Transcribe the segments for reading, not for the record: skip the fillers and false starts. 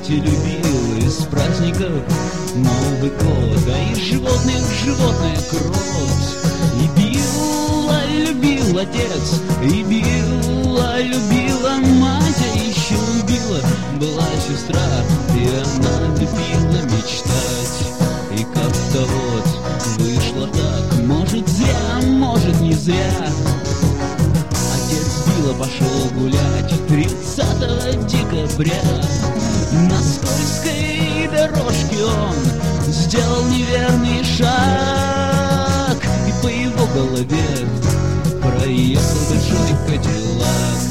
и любил из праздников Новый год, а из животных животное кровь. И бил, а любил отец, и бил, а любила мать, а еще любила была сестра, и она любила мечтать. И как-то вот вышло так, может зря, может не зря. Отец била, пошел гулять 30 декабря. На скользкой дорожке он сделал неверный шаг, и по его голове проехал большой кадиллак.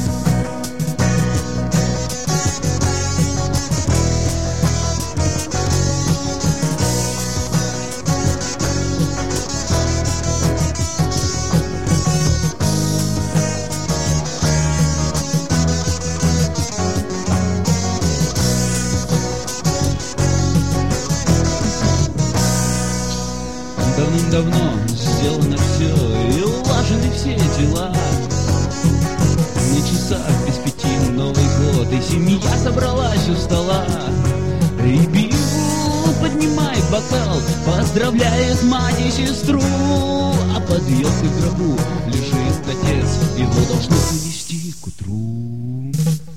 Давным-давно сделано все, и улажены все дела. На часах без 5 Новый год, и семья собралась у стола. И бил, поднимает бокал, поздравляет мать и сестру. А под елкой в гробу лежит отец, его должны унести к утру.